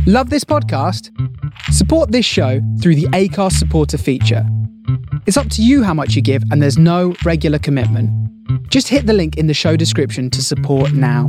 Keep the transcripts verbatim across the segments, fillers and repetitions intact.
Love this podcast? Support this show through the Acast supporter feature. It's up to you how much you give, and there's no regular commitment. Just hit the link in the show description to support now.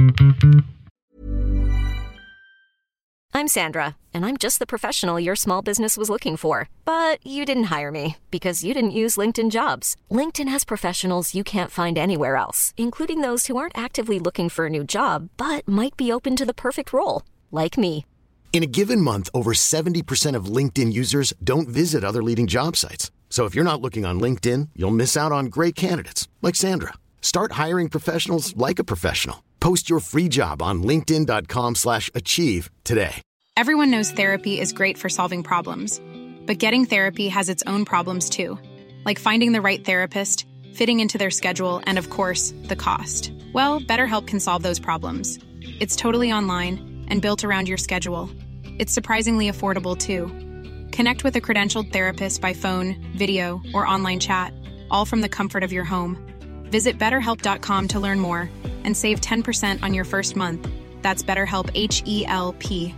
I'm Sandra, and I'm just the professional your small business was looking for. But you didn't hire me because you didn't use LinkedIn Jobs. LinkedIn has professionals you can't find anywhere else, including those who aren't actively looking for a new job, but might be open to the perfect role, like me. In a given month, over seventy percent of LinkedIn users don't visit other leading job sites. So if you're not looking on LinkedIn, you'll miss out on great candidates like Sandra. Start hiring professionals like a professional. Post your free job on linkedin.com slash achieve today. Everyone knows therapy is great for solving problems, but getting therapy has its own problems too, like finding the right therapist, fitting into their schedule, and of course, the cost. Well, BetterHelp can solve those problems. It's totally online and built around your schedule. It's surprisingly affordable too. Connect with a credentialed therapist by phone, video, or online chat, all from the comfort of your home. Visit better help dot com to learn more and save ten percent on your first month. That's BetterHelp, H E L P.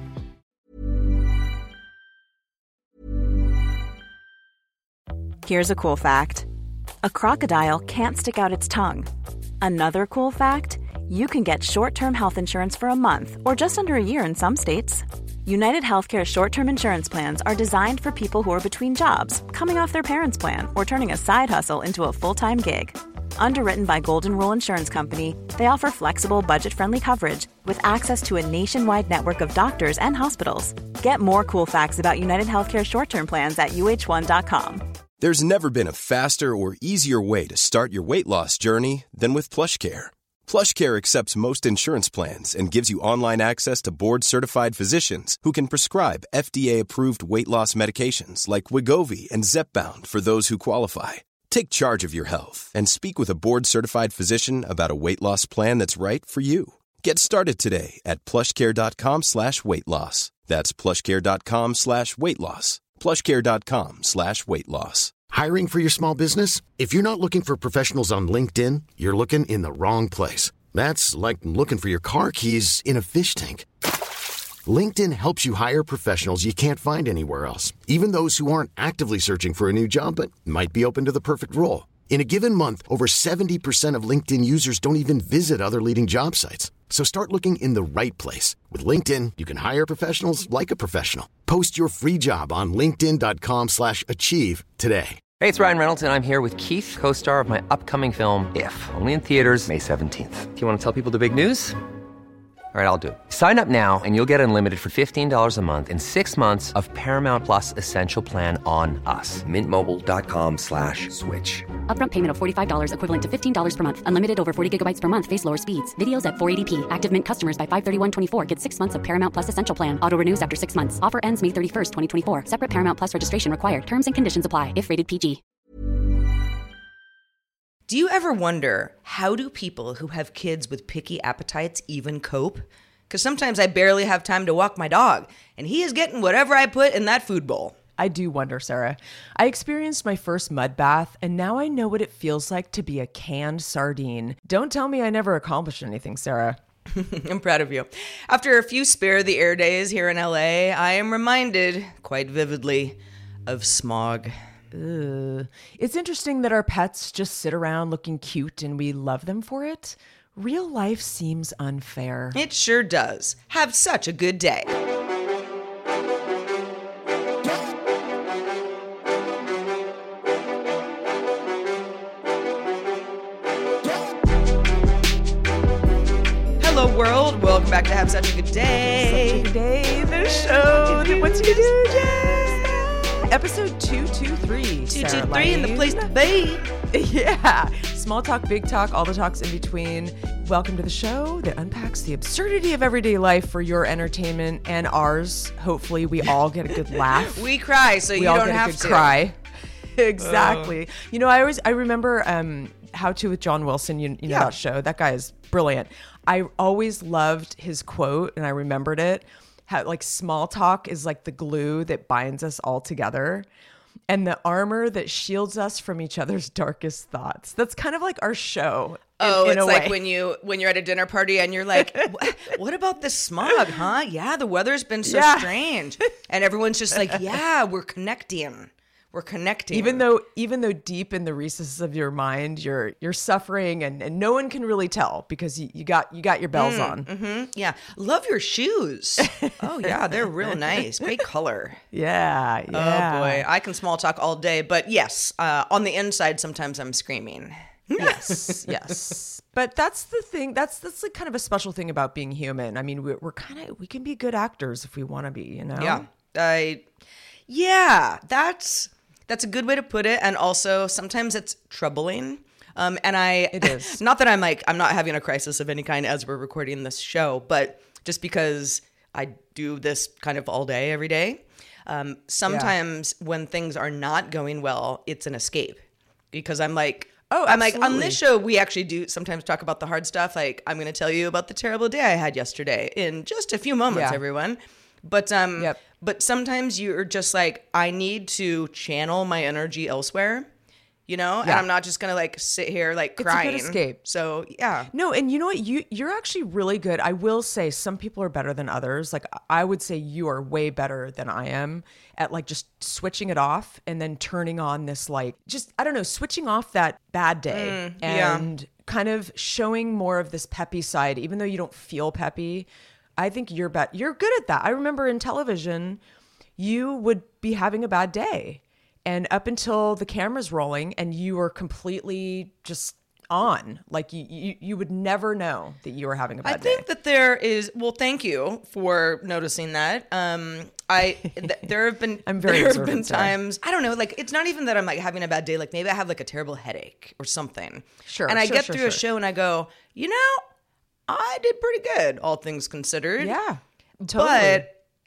Here's a cool fact. A crocodile can't stick out its tongue. Another cool fact, you can get short-term health insurance for a month or just under a year in some states. United Healthcare short-term insurance plans are designed for people who are between jobs, coming off their parents' plan, or turning a side hustle into a full-time gig. Underwritten by Golden Rule Insurance Company, they offer flexible, budget-friendly coverage with access to a nationwide network of doctors and hospitals. Get more cool facts about United Healthcare short-term plans at U H one dot com. There's never been a faster or easier way to start your weight loss journey than with PlushCare. PlushCare accepts most insurance plans and gives you online access to board-certified physicians who can prescribe F D A-approved weight loss medications like Wegovy and Zepbound for those who qualify. Take charge of your health and speak with a board-certified physician about a weight loss plan that's right for you. Get started today at plushcare.com slash weight loss. That's plushcare.com slash weight loss. plushcare.com slash weight loss. Hiring for your small business? If you're not looking for professionals on LinkedIn, you're looking in the wrong place. That's like looking for your car keys in a fish tank. LinkedIn helps you hire professionals you can't find anywhere else, even those who aren't actively searching for a new job but might be open to the perfect role. In a given month, over seventy percent of LinkedIn users don't even visit other leading job sites. So start looking in the right place. With LinkedIn, you can hire professionals like a professional. Post your free job on linkedin.com slash achieve today. Hey, it's Ryan Reynolds, and I'm here with Keith, co-star of my upcoming film, If, only in theaters May seventeenth. Do you want to tell people the big news? All right, I'll do it. Sign up now and you'll get unlimited for fifteen dollars a month and six months of Paramount Plus Essential Plan on us. Mint Mobile dot com slash switch. Upfront payment of forty-five dollars equivalent to fifteen dollars per month. Unlimited over forty gigabytes per month. Face lower speeds. Videos at four eighty p. Active Mint customers by five thirty-one twenty-four get six months of Paramount Plus Essential Plan. Auto renews after six months. Offer ends May thirty-first, twenty twenty-four. Separate Paramount Plus registration required. Terms and conditions apply if rated P G. Do you ever wonder, how do people who have kids with picky appetites even cope? Because sometimes I barely have time to walk my dog, and he is getting whatever I put in that food bowl. I do wonder, Sarah. I experienced my first mud bath, and now I know what it feels like to be a canned sardine. Don't tell me I never accomplished anything, Sarah. I'm proud of you. After a few spare the air days here in L A, I am reminded, quite vividly, of smog. Ugh. It's interesting that our pets just sit around looking cute and we love them for it. Real life seems unfair. It sure does. Have such a good day. Hello, world. Welcome back to Have Such a Good Day. Such a good day. The show that wants you to do, Jay. Episode two two three. two two three in the place to be. Yeah. Small talk, big talk, all the talks in between. Welcome to the show that unpacks the absurdity of everyday life for your entertainment and ours. Hopefully, we all get a good laugh. We cry, so we you all don't get have a good to cry. Exactly. Uh. You know, I always I remember um, How To with John Wilson. You, you know yeah. that show. That guy is brilliant. I always loved his quote, and I remembered it. How like small talk is like the glue that binds us all together. and the armor that shields us from each other's darkest thoughts. That's kind of like our show. In, oh, in it's a like way. when you when you're at a dinner party and you're like, what, what about this smog, huh? Yeah, the weather's been so Yeah. strange. And everyone's just like, yeah, we're connecting. We're connecting. Even though, even though deep in the recesses of your mind, you're you're suffering, and, and no one can really tell because you, you got you got your bells Mm, on. Mm-hmm. Yeah, love your shoes. Oh yeah, they're real nice. Great color. Yeah, yeah. Oh boy, I can small talk all day, but yes, uh, on the inside, sometimes I'm screaming. Yes, yes. But that's the thing. That's that's like kind of a special thing about being human. I mean, we're, we're kind of we can be good actors if we want to be. You know. Yeah, I. Yeah, that's that's a good way to put it, and also sometimes it's troubling. Um, and I, It is. Not that I'm like I'm not having a crisis of any kind as we're recording this show, but just because I do this kind of all day, every day. Um, sometimes when things are not going well, it's an escape because I'm like. Oh, I'm like, on absolutely. this show, we actually do sometimes talk about the hard stuff. Like, I'm going to tell you about the terrible day I had yesterday in just a few moments, Yeah. everyone. But um, Yep. but sometimes you're just like, I need to channel my energy elsewhere, you know? And Yeah. I'm not just going to like sit here like It's a good crying. escape. So, yeah. No, and you know what? You you're actually really good. I will say some people are better than others. Like I would say you are way better than I am at like just switching it off and then turning on this like just I don't know, switching off that bad day Mm, yeah. and kind of showing more of this peppy side, even though you don't feel peppy. I think you're bet you're good at that. I remember in television, you would be having a bad day. And up until the camera's rolling and you were completely just on, like you, you, you would never know that you were having a bad I think day. that there is, well, thank you for noticing that. Um, I, th- there have been, I'm very there have been observant, sorry. times, I don't know, like, it's not even that I'm like having a bad day. Like maybe I have like a terrible headache or something. Sure, And I sure, get sure, through a sure. show and I go, you know, I did pretty good, all things considered. Yeah, totally. But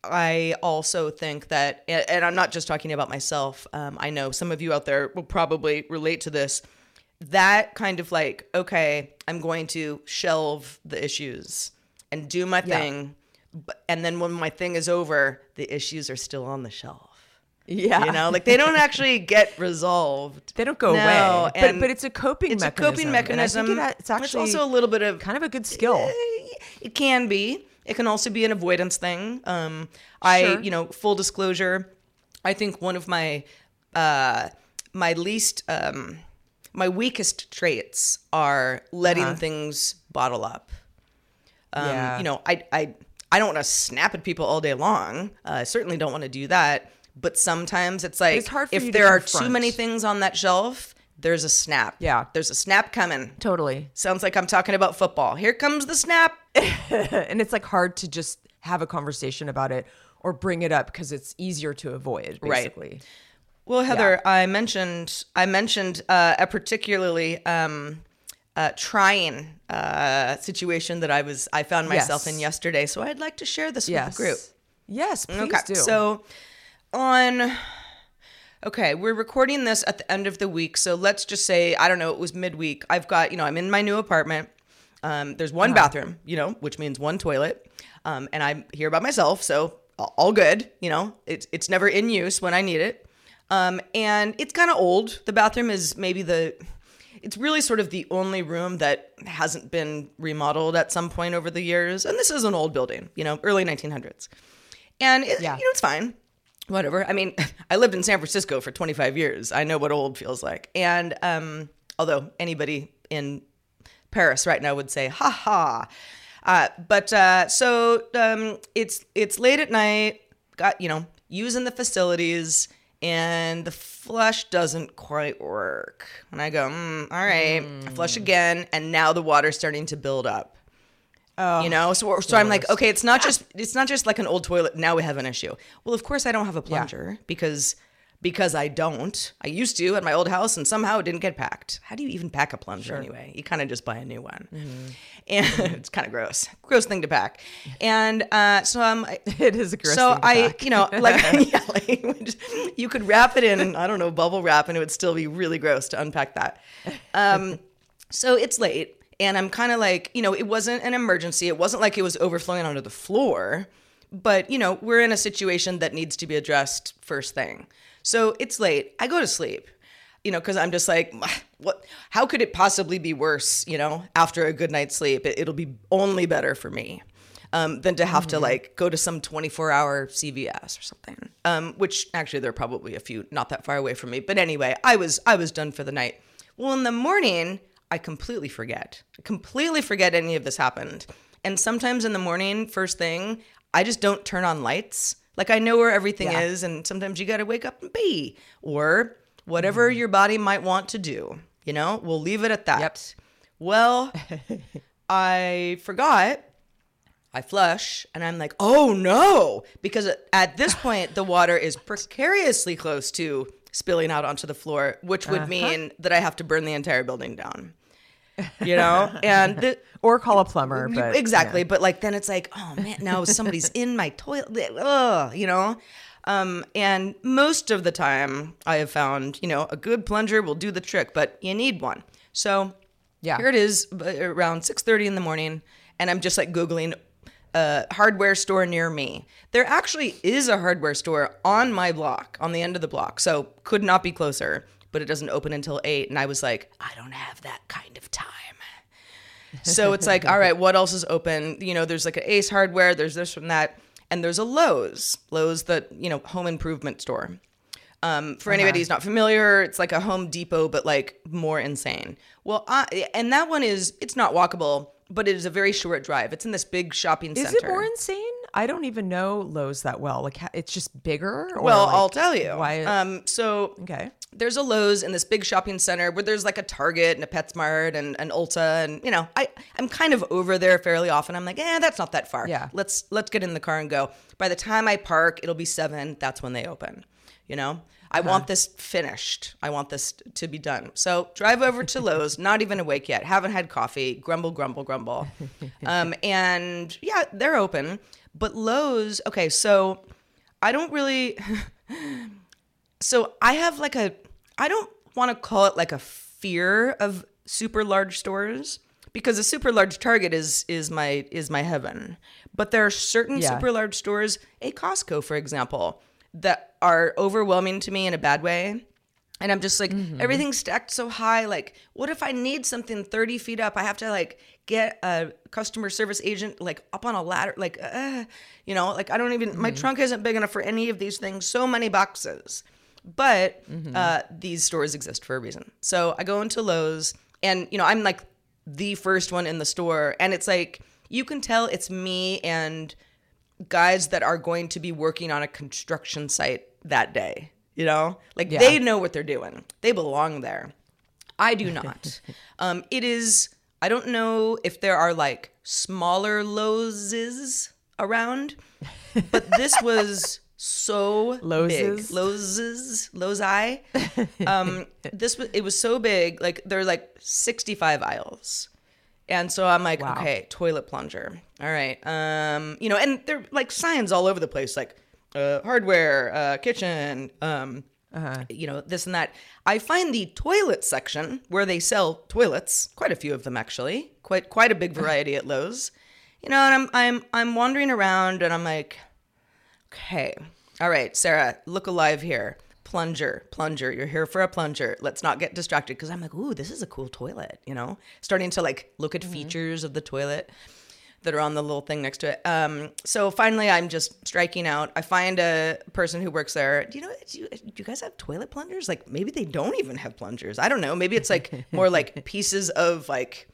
I also think that, and and I'm not just talking about myself. Um, I know some of you out there will probably relate to this. That kind of like, okay, I'm going to shelve the issues and do my Yeah. thing. But, and then when my thing is over, the issues are still on the shelf. yeah, You know, like they don't actually get resolved. they don't go No, away. But and but it's a coping it's mechanism. a coping and I think mechanism. it- it's actually also a little bit of kind of a good skill. Eh, It can be. It can also be an avoidance thing. Um, I, Sure. you know, full disclosure, I think one of my uh, my least um, my weakest traits are letting Uh-huh. things bottle up. Um, Yeah. You know, I I I don't want to snap at people all day long. Uh, I certainly don't want to do that. But sometimes it's like it's hard for if you to there are confront. too many things on that shelf, there's a snap. Yeah. There's a snap coming. Totally. Sounds like I'm talking about football. Here comes the snap. And it's like hard to just have a conversation about it or bring it up because it's easier to avoid, Right. basically. Well, Heather, I mentioned I mentioned uh, a particularly um, uh, trying uh, situation that I was I found myself Yes. in yesterday. So I'd like to share this Yes. with the group. Yes, please Okay, do. so on. Okay, we're recording this at the end of the week, so let's just say I don't know. It was midweek. I've got you know I'm in my new apartment. Um, there's one Uh-huh. bathroom, you know, which means one toilet, um, and I'm here by myself, so all good. You know, it's it's never in use when I need it. Um, and it's kind of old. The bathroom is maybe the, it's really sort of the only room that hasn't been remodeled at some point over the years. And this is an old building, you know, early nineteen hundreds. And, it, Yeah. you know, it's fine. Whatever. I mean, I lived in San Francisco for twenty-five years. I know what old feels like. And um, although anybody in Paris right now would say, ha ha. Uh, but uh, so um, it's it's late at night, got, you know, using the facilities, and the flush doesn't quite work. And I go, mm, all right, I flush again, and now the water's starting to build up. Oh, You know, so so I'm like, okay, it's not just it's not just like an old toilet. Now we have an issue. Well, of course I don't have a plunger because because I don't. I used to at my old house, and somehow it didn't get packed. How do you even pack a plunger anyway? You kind of just buy a new one, and it's kind of gross, gross thing to pack. And uh, so I'm. it is a gross So thing to I, pack. you know, like, yeah, like you could wrap it in, I don't know, bubble wrap, and it would still be really gross to unpack that. Um, so it's late, and I'm kind of like, you know, it wasn't an emergency. It wasn't like it was overflowing onto the floor, But, you know, we're in a situation that needs to be addressed first thing. So it's late. I go to sleep, you know, because I'm just like, what? How could it possibly be worse, you know, after a good night's sleep? It, it'll be only better for me um, than to have mm-hmm. to, like, go to some twenty-four hour C V S or something, um, which actually there are probably a few not that far away from me. But anyway, I was I was done for the night. Well, in the morning, I completely forget. I completely forget any of this happened. And sometimes in the morning, first thing, I just don't turn on lights. Like, I know where everything yeah. is, and sometimes you got to wake up and pee or whatever mm. your body might want to do. You know, we'll leave it at that. Yep. Well, I forgot. I flush, and I'm like, oh no, because at this point, the water is precariously close to spilling out onto the floor, which would uh-huh. mean that I have to burn the entire building down. You know, and the, or call a plumber, but exactly. Yeah. But like, then it's like, oh man, now somebody's in my toilet. Ugh, you know, um, and most of the time I have found, you know, a good plunger will do the trick, but you need one. So yeah, here it is around six thirty in the morning, and I'm just like Googling a hardware store near me. There actually is a hardware store on my block, on the end of the block, so could not be closer. But it doesn't open until eight. And I was like, I don't have that kind of time. So it's like, all right, what else is open? You know, there's like an Ace Hardware, there's this and that. And there's a Lowe's, Lowe's, the, you know, home improvement store. Um, for uh-huh. anybody who's not familiar, it's like a Home Depot, but like more insane. Well, I, and that one is, it's not walkable, but it is a very short drive. It's in this big shopping center. Is it more insane? I don't even know Lowe's that well. Like, it's just bigger? Or well, like, I'll tell you. Why? Um, so okay. There's a Lowe's in this big shopping center where there's like a Target and a PetSmart and an Ulta. And, you know, I, I'm kind of over there fairly often. I'm like, eh, that's not that far. Yeah. Let's, let's get in the car and go. By the time I park, it'll be seven. That's when they open, you know? I uh-huh. want this finished. I want this to be done. So drive over to Lowe's, not even awake yet, haven't had coffee, grumble, grumble, grumble. Um, and yeah, they're open. But Lowe's, okay, so I don't really, so I have like a, I don't want to call it like a fear of super large stores, because a super large Target is is my is my heaven. But there are certain yeah. super large stores, a Costco, for example, that are overwhelming to me in a bad way. And I'm just like, mm-hmm. everything's stacked so high. Like, what if I need something thirty feet up? I have to like get a customer service agent like up on a ladder. Like, uh, you know, like I don't even, mm-hmm. my trunk isn't big enough for any of these things. So many boxes. But mm-hmm. uh, these stores exist for a reason. So I go into Lowe's and, you know, I'm like the first one in the store. And it's like, you can tell it's me and guys that are going to be working on a construction site that day. You know, like yeah. they know what they're doing. They belong there. I do not. um, it is, I don't know if there are like smaller Lowe's around, but this was so Lowe's. big. Lowe's, Lowe's Eye. Um, this was, it was so big. Like there are like sixty-five aisles. And so I'm like, wow. okay, toilet plunger. All right. Um, you know, and there are like signs all over the place, like, Uh, hardware, uh, kitchen, um, uh-huh. you know, this and that. I find the toilet section where they sell toilets, quite a few of them actually, quite quite a big variety at Lowe's. You know, and I'm I'm I'm wandering around and I'm like, okay, all right, Sarah, look alive here. Plunger, plunger, you're here for a plunger. Let's not get distracted, because I'm like, ooh, this is a cool toilet, you know, starting to like look at mm-hmm. features of the toilet that are on the little thing next to it. Um, so finally, I'm just striking out. I find a person who works there. Do you know, do you, do you guys have toilet plungers? Like maybe they don't even have plungers. I don't know. Maybe it's like more like pieces of like,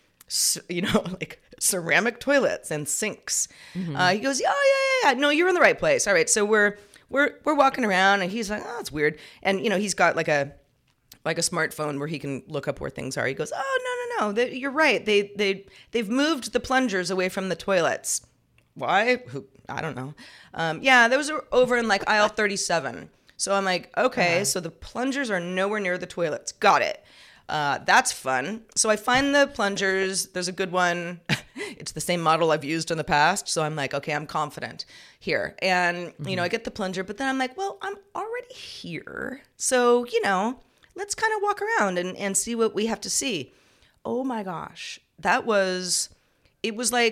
you know, like ceramic toilets and sinks. Mm-hmm. Uh, he goes, yeah, yeah, yeah. No, you're in the right place. All right. So we're, we're, we're walking around and he's like, oh, that's weird. And, you know, he's got like a, like a smartphone where he can look up where things are. He goes, oh, no, no, no, they, you're right. They, they, they've moved the plungers away from the toilets. Why? Who? I don't know. Um, yeah, those are over in like aisle thirty-seven. So I'm like, okay, uh-huh. so the plungers are nowhere near the toilets. Got it. Uh, that's fun. So I find the plungers. There's a good one. It's the same model I've used in the past. So I'm like, okay, I'm confident here. And, mm-hmm. you know, I get the plunger, but then I'm like, well, I'm already here. So, you know, let's kind of walk around and, and see what we have to see. Oh my gosh. That was, it was like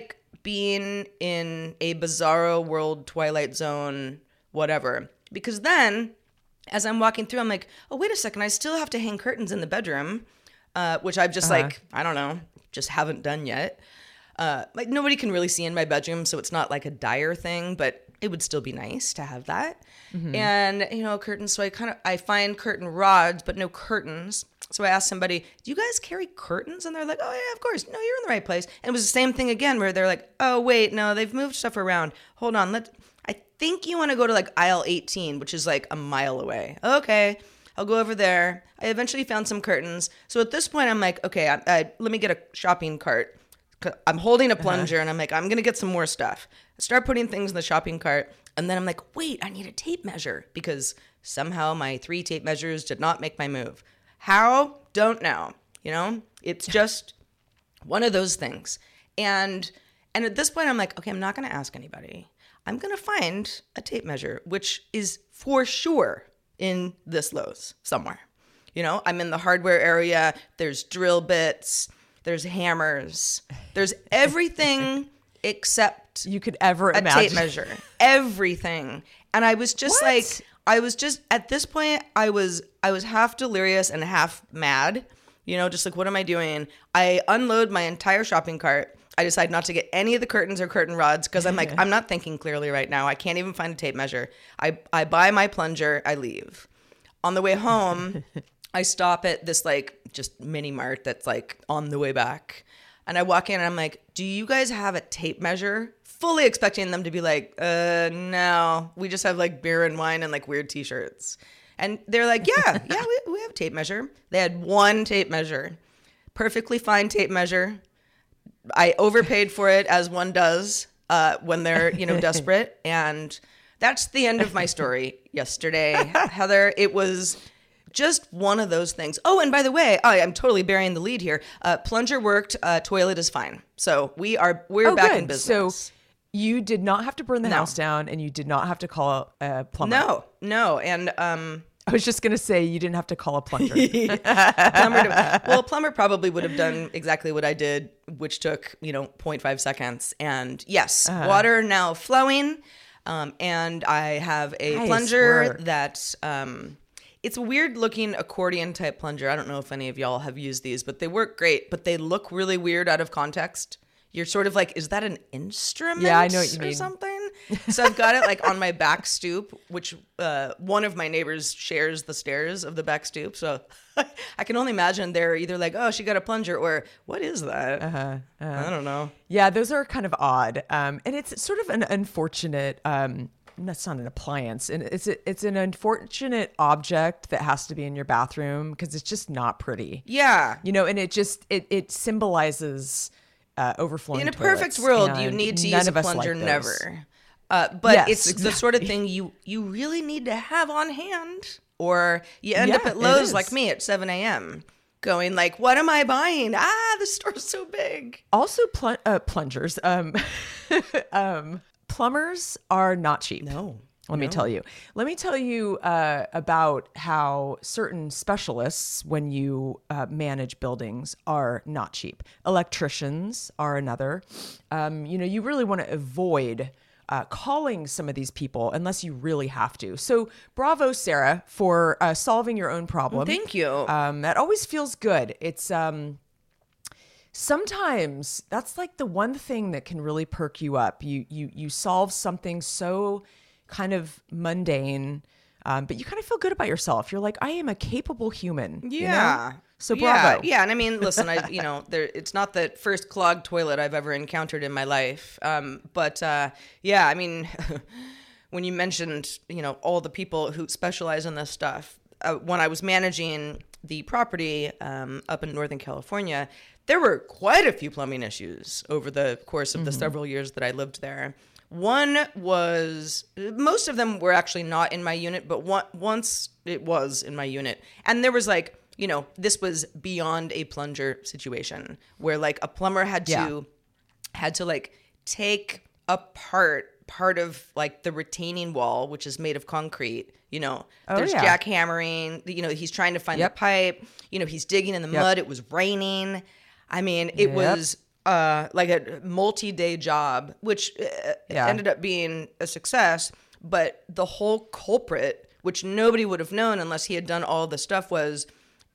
being in a bizarro world, Twilight Zone, whatever. Because then, as I'm walking through, I'm like, oh, wait a second, I still have to hang curtains in the bedroom, uh, which I've just uh-huh. like, I don't know, just haven't done yet. Uh, like nobody can really see in my bedroom, so it's not like a dire thing, but it would still be nice to have that. Mm-hmm. And, you know, curtains. So I kind of, I find curtain rods, but no curtains. So I asked somebody, do you guys carry curtains? And they're like, oh yeah, of course. No, you're in the right place. And it was the same thing again, where they're like, oh wait, no, they've moved stuff around. Hold on. Let I think you want to go to like aisle eighteen, which is like a mile away. Okay. I'll go over there. I eventually found some curtains. So at this point, I'm like, okay, I, I, let me get a shopping cart. I'm holding a plunger, uh-huh. and I'm like, I'm going to get some more stuff. I start putting things in the shopping cart, and then I'm like, wait, I need a tape measure, because somehow my three tape measures did not make my move. How? Don't know. You know? It's just one of those things. And and at this point, I'm like, okay, I'm not going to ask anybody. I'm going to find a tape measure, which is for sure in this Lowe's somewhere. You know, I'm in the hardware area. There's drill bits. There's hammers. There's everything except you could ever a imagine. Tape measure. Everything. And I was just what? like, I was just at this point, I was I was half delirious and half mad. You know, just like, what am I doing? I unload my entire shopping cart. I decide not to get any of the curtains or curtain rods because I'm like, I'm not thinking clearly right now. I can't even find a tape measure. I I buy my plunger. I leave. On the way home, I stop at this like just mini mart that's like on the way back. And I walk in and I'm like, do you guys have a tape measure? Fully expecting them to be like, uh, no, we just have like beer and wine and like weird t-shirts. And they're like, yeah, yeah, we, we have a tape measure. They had one tape measure, perfectly fine tape measure. I overpaid for it, as one does uh, when they're, you know, desperate. And that's the end of my story yesterday, Heather. It was just one of those things. Oh, and by the way, oh, I'm totally burying the lead here. Uh, plunger worked. Uh, toilet is fine. So we are we're oh, back good. in business. So you did not have to burn the no. house down, and you did not have to call a plumber. No, no, and um, I was just gonna say you didn't have to call a plunger. plumber to, well, a plumber probably would have done exactly what I did, which took you know zero point five seconds. And yes, uh-huh. water now flowing, um, and I have a nice plunger work. that. Um, It's a weird looking accordion type plunger. I don't know if any of y'all have used these, but they work great, but they look really weird out of context. You're sort of like, is that an instrument? Yeah, I know what you or mean. something? So I've got it like on my back stoop, which uh, one of my neighbors shares the stairs of the back stoop. So I can only imagine they're either like, oh, she got a plunger, or what is that? Uh-huh, uh-huh. I don't know. Yeah, those are kind of odd. Um, and it's sort of an unfortunate... Um, that's not an appliance, and it's a, it's an unfortunate object that has to be in your bathroom because it's just not pretty. Yeah, you know, and it just it it symbolizes uh, overflowing. In a toilets, perfect world, you need to use a plunger, like never. Uh, but yes, it's exactly. the sort of thing you you really need to have on hand, or you end yeah, up at Lowe's like me at seven a.m. going like, what am I buying? Ah, the store's so big. Also, pl- uh, plungers. Um, um. Plumbers are not cheap. No. Let no. me tell you. Let me tell you uh, about how certain specialists, when you uh, manage buildings, are not cheap. Electricians are another. Um, you know, you really want to avoid uh, calling some of these people unless you really have to. So bravo, Sarah, for uh, solving your own problem. Thank you. Um, that always feels good. It's... Um, Sometimes that's like the one thing that can really perk you up. You you you solve something so kind of mundane, um, but you kind of feel good about yourself. You're like, I am a capable human. Yeah. You know? So yeah. bravo. Yeah. And I mean, listen, I you know, there it's not the first clogged toilet I've ever encountered in my life. Um, but uh, yeah, I mean, when you mentioned, you know, all the people who specialize in this stuff, uh, when I was managing the property um, up in Northern California, there were quite a few plumbing issues over the course of mm-hmm. the several years that I lived there. One was, most of them were actually not in my unit, but one, once it was in my unit. And there was like, you know, this was beyond a plunger situation where like a plumber had to, yeah. had to like take apart part of like the retaining wall, which is made of concrete. You know, oh, there's yeah. jackhammering, you know, he's trying to find yep. the pipe, you know, he's digging in the yep. mud. It was raining. I mean, it yep. was uh, like a multi-day job, which uh, Yeah. ended up being a success. But the whole culprit, which nobody would have known unless he had done all the stuff, was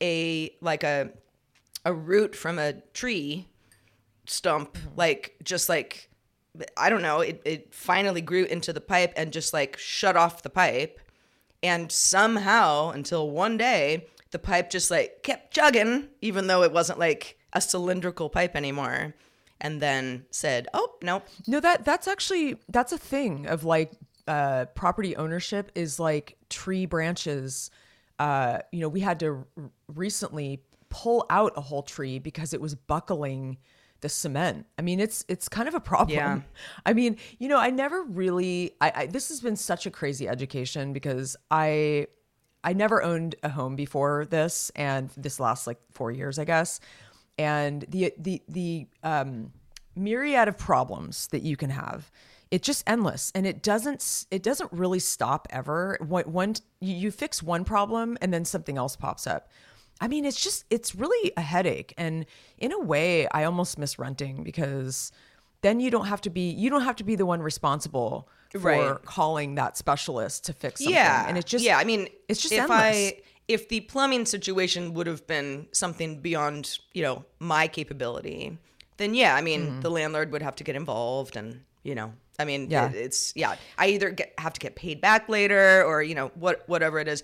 a like a a root from a tree stump, Mm-hmm. like just like I don't know, it, it finally grew into the pipe and just like shut off the pipe. And somehow, until one day, the pipe just like kept chugging, even though it wasn't like a cylindrical pipe anymore. And then said, "Oh no, No, that that's actually that's a thing of like uh, property ownership is like tree branches. Uh, you know, we had to r- recently pull out a whole tree because it was buckling the cement. I mean, it's it's kind of a problem. Yeah. I mean, you know, I never really. I, I this has been such a crazy education because I I never owned a home before this, and this last like four years, I guess. And the the the um, myriad of problems that you can have, it's just endless, and it doesn't it doesn't really stop ever. One, one you you fix one problem, and then something else pops up. I mean, it's just it's really a headache, and in a way, I almost miss renting because then you don't have to be you don't have to be the one responsible for Right. calling that specialist to fix something. yeah." and it's just yeah. I mean, it's just if endless. I if the plumbing situation would have been something beyond, you know, my capability, then yeah, I mean, Mm-hmm. the landlord would have to get involved, and you know, I mean, Yeah. it, it's yeah. I either get, have to get paid back later, or you know, what whatever it is.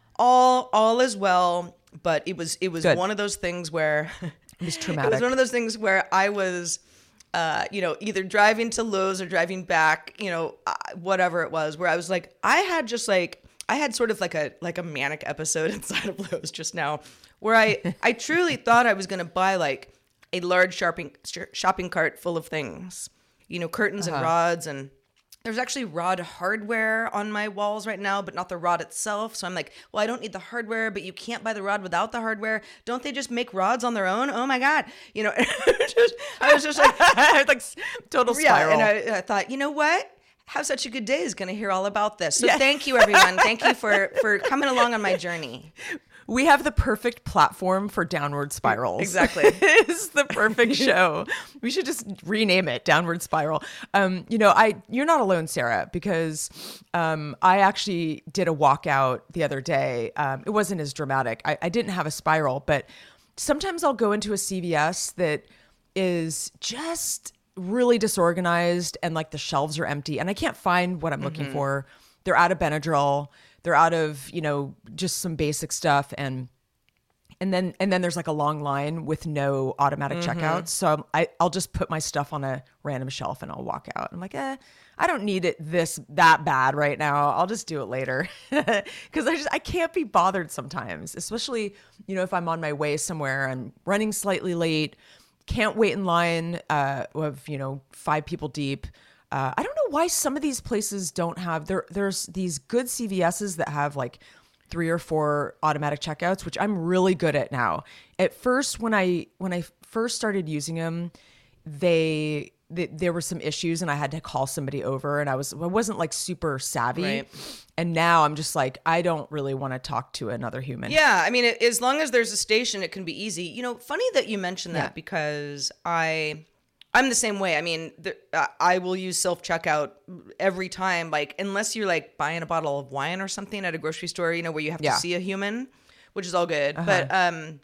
All all is well, but it was it was Good. one of those things where It was it traumatic. was one of those things where I was, uh, you know, either driving to Lowe's or driving back, you know, uh, whatever it was, where I was like, I had just like, I had sort of like a like a manic episode inside of Lowe's just now, where I I truly thought I was gonna buy like a large shopping shopping cart full of things, you know, curtains Uh-huh. and rods, and there's actually rod hardware on my walls right now, but not the rod itself. So I'm like, well, I don't need the hardware, but you can't buy the rod without the hardware. Don't they just make rods on their own? Oh my God. You know, just, I was just like, like total yeah. spiral. And I, I thought, you know what? Have Such a Good Day is going to hear all about this. So thank you, everyone. Thank you for, for coming along on my journey. We have the perfect platform for Downward Spirals. Exactly. It's the perfect show. We should just rename it Downward Spiral. Um, you know, I you're not alone, Sarah, because um, I actually did a walkout the other day. Um, it wasn't as dramatic. I, I didn't have a spiral, but sometimes I'll go into a C V S that is just really disorganized and like the shelves are empty and I can't find what I'm looking Mm-hmm. for. They're out of Benadryl. They're out of, you know, just some basic stuff. And and then and then there's like a long line with no automatic Mm-hmm. checkouts. So I, I'll just put my stuff on a random shelf and I'll walk out. I'm like, eh, I don't need it this that bad right now. I'll just do it later. Because I just I can't be bothered sometimes, especially, you know, if I'm on my way somewhere, I'm running slightly late, can't wait in line uh, of, you know, five people deep. Uh, I don't know why some of these places don't have there. There's these good C V S's that have like three or four automatic checkouts, which I'm really good at now. At first, when I when I first started using them, they, they there were some issues, and I had to call somebody over, and I was I wasn't like super savvy. Right. And now I'm just like, I don't really want to talk to another human. Yeah, I mean, it, as long as there's a station, it can be easy. You know, funny that you mentioned that Yeah. because I, I'm the same way. I mean, the, uh, I will use self checkout every time. Like, unless you're like buying a bottle of wine or something at a grocery store, you know, where you have Yeah. to see a human, which is all good. But um,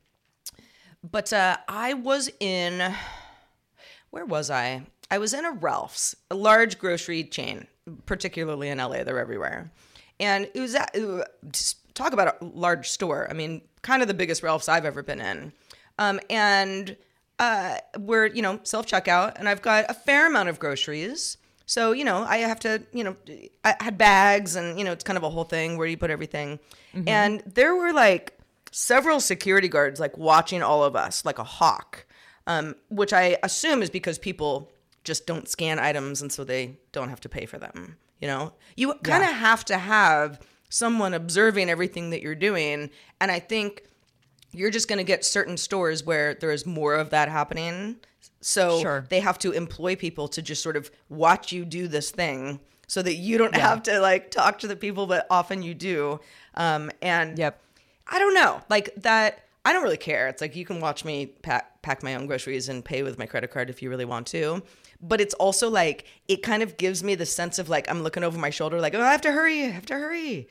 but uh, I was in, where was I? I was in a Ralph's, a large grocery chain, particularly in L A. They're everywhere. And it was at, it was- just talk about a large store. I mean, kind of the biggest Ralph's I've ever been in. Um, and uh, we're, you know, self-checkout, and I've got a fair amount of groceries. So, you know, I have to, you know, I had bags, and, you know, it's kind of a whole thing where you put everything. And there were like several security guards like watching all of us like a hawk, um, which I assume is because people just don't scan items, and so they don't have to pay for them. You know, you kind of have to have someone observing everything that you're doing. And I think you're just going to get certain stores where there is more of that happening. So Sure. they have to employ people to just sort of watch you do this thing so that you don't have to like talk to the people, but often you do. Um, and Yep. I don't know, like that. I don't really care. It's like you can watch me pack, pack my own groceries and pay with my credit card if you really want to. But it's also like, it kind of gives me the sense of like, I'm looking over my shoulder like, oh, I have to hurry, I have to hurry.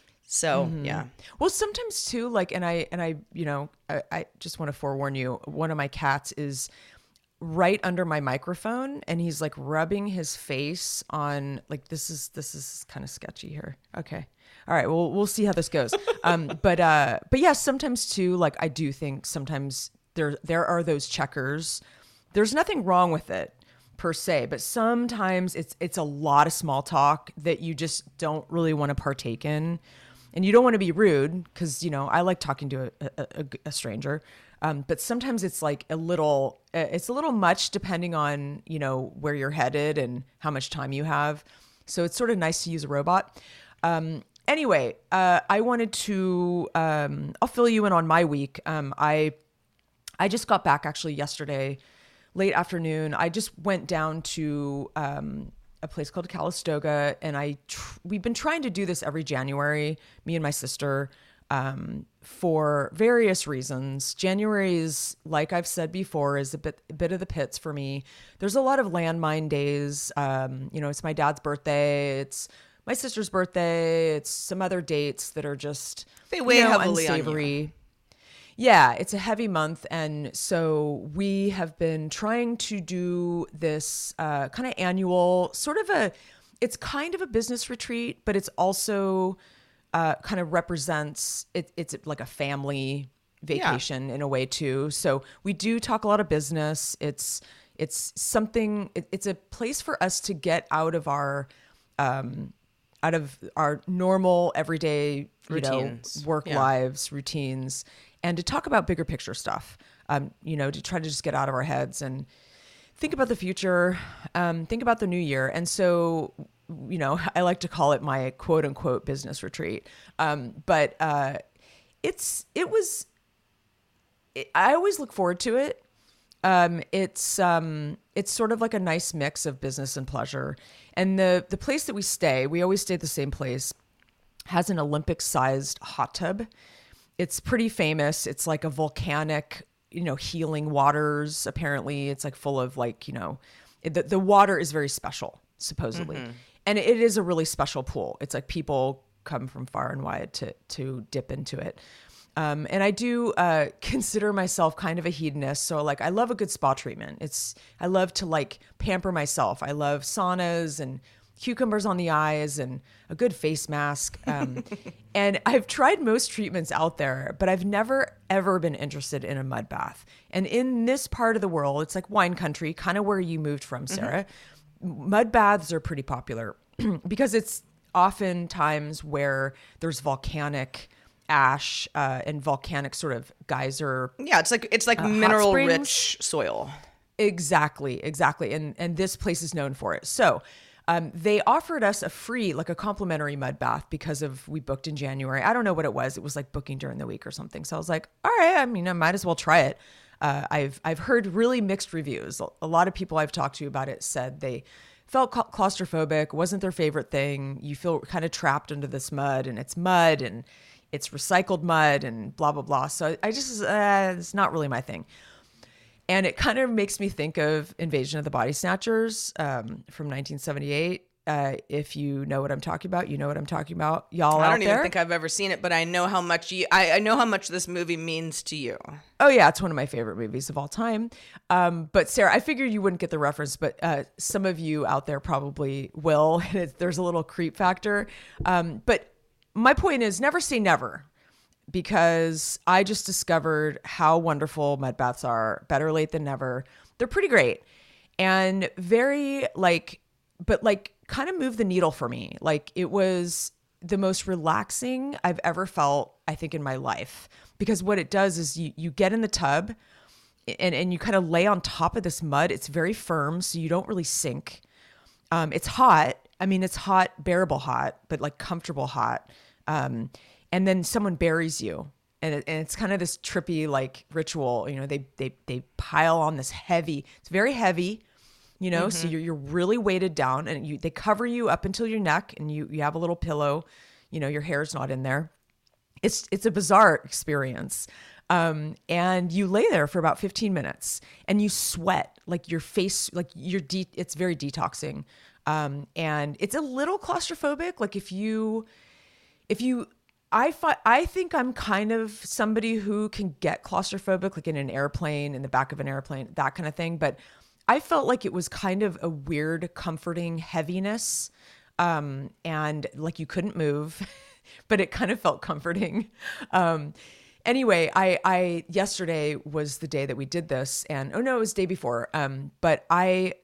So, mm-hmm. yeah. Well, sometimes too, like, and I, and I, you know, I, I just want to forewarn you, one of my cats is right under my microphone and he's like rubbing his face on, like, this is, this is kind of sketchy here. Okay. All right. Well, we'll see how this goes. Um, but, uh, but yeah, sometimes too, like, I do think sometimes there, there are those checkers. There's nothing wrong with it per se, but sometimes it's, it's a lot of small talk that you just don't really want to partake in. And you don't want to be rude because, you know, I like talking to a, a, a stranger. Um, but sometimes it's like a little, it's a little much depending on, you know, where you're headed and how much time you have. So it's sort of nice to use a robot. Um, anyway, uh, I wanted to, um, I'll fill you in on my week. Um, I, I just got back actually yesterday, late afternoon. I just went down to, um, a place called Calistoga. And I, tr- we've been trying to do this every January, me and my sister, um, for various reasons. January is, like I've said before, is a bit, a bit of the pits for me. There's a lot of landmine days. Um, you know, it's my dad's birthday. It's my sister's birthday. It's some other dates that are just, they weigh you know, heavily unsavory. on you. Yeah, it's a heavy month. And so we have been trying to do this uh, kind of annual sort of a, it's kind of a business retreat, but it's also uh, kind of represents, it, it's like a family vacation yeah. in a way too. So we do talk a lot of business. It's, it's something, it, it's a place for us to get out of our, um, out of our normal everyday, you routines. know, work yeah. lives, routines, and to talk about bigger picture stuff, um, you know, to try to just get out of our heads and think about the future, um, think about the new year. And so, you know, I like to call it my quote unquote business retreat. Um, but uh, it's, it was, it, I always look forward to it. Um, it's, um, it's sort of like a nice mix of business and pleasure. And the, the place that we stay, we always stay at the same place, has an Olympic sized hot tub. It's pretty famous. It's like a volcanic, you know, healing waters. Apparently it's like full of like, you know, it, the, the water is very special, supposedly. Mm-hmm. And it is a really special pool. It's like people come from far and wide to, to dip into it. Um, and I do uh, consider myself kind of a hedonist. So like, I love a good spa treatment. It's, I love to like pamper myself. I love saunas and cucumbers on the eyes and a good face mask. Um, and I've tried most treatments out there, but I've never, ever been interested in a mud bath. And in this part of the world, it's like wine country, kind of where you moved from, Sarah. Mm-hmm. Mud baths are pretty popular because it's oftentimes where there's volcanic ash uh, and volcanic sort of geyser. Yeah, it's like, it's like uh, mineral rich soil. Exactly, exactly. And, and this place is known for it. So Um, they offered us a free, like a complimentary mud bath because of, we booked in January. I don't know what it was. It was like booking during the week or something. So I was like, all right, I mean, I might as well try it. Uh, I've, I've heard really mixed reviews. A lot of people I've talked to about it said they felt claustrophobic, wasn't their favorite thing. You feel kind of trapped under this mud and it's mud and it's recycled mud and blah, blah, blah. So I just, uh, it's not really my thing. And it kind of makes me think of Invasion of the Body Snatchers um, from nineteen seventy-eight. Uh, if you know what I'm talking about, you know what I'm talking about. Y'all I out don't even there? think I've ever seen it, but I know how much you. I, I know how much this movie means to you. Oh yeah, it's one of my favorite movies of all time. Um, but Sarah, I figured you wouldn't get the reference, but uh, some of you out there probably will. And it's, there's a little creep factor. Um, but my point is, never say never. Because I just discovered how wonderful mud baths are. Better late than never. They're pretty great and very like, but like kind of moved the needle for me. Like it was the most relaxing I've ever felt, I think, in my life. Because what it does is you you get in the tub and, and you kind of lay on top of this mud. It's very firm, so you don't really sink. Um, it's hot. I mean, it's hot, bearable hot, but like comfortable hot. Um, And then someone buries you, and, it, and it's kind of this trippy like ritual. You know, they they they pile on this heavy. It's very heavy, you know. Mm-hmm. So you're you're really weighted down, and you they cover you up until your neck, and you you have a little pillow. You know, your hair's not in there. It's it's a bizarre experience, Um, and you lay there for about fifteen minutes and you sweat, like your face, like you're de- it's very detoxing. Um, and it's a little claustrophobic. Like if you, if you, I fi- I think I'm kind of somebody who can get claustrophobic, like in an airplane, in the back of an airplane, that kind of thing. But I felt like it was kind of a weird, comforting heaviness. Um, and like you couldn't move, but it kind of felt comforting. Um, Anyway, I, I, yesterday was the day that we did this and, oh no, it was the day before. Um, but I,